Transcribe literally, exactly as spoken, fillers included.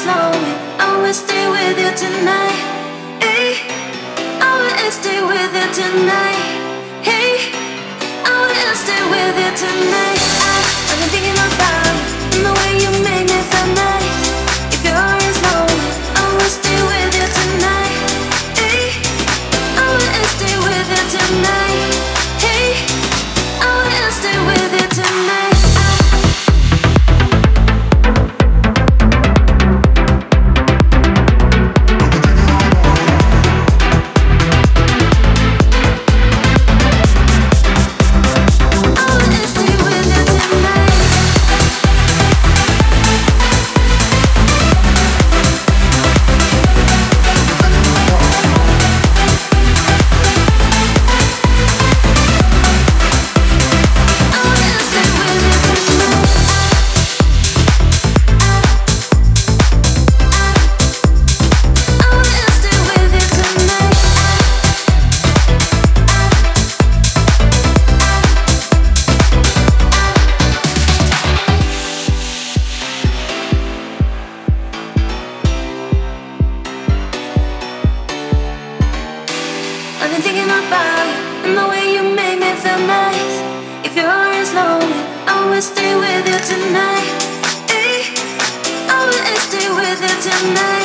lonely, I will stay with you tonight. Hey, I will stay with you tonight. Hey, I will stay with you tonight. I, I've been thinking about you and the way you make me feel nice. If your heart is lonely, I will stay with you tonight. Hey, I will stay with you tonight. Hey, I will stay with you tonight. I've been thinking about you and the way you make me feel nice. If your heart is lonely, I will stay with you tonight. Hey, I will stay with you tonight.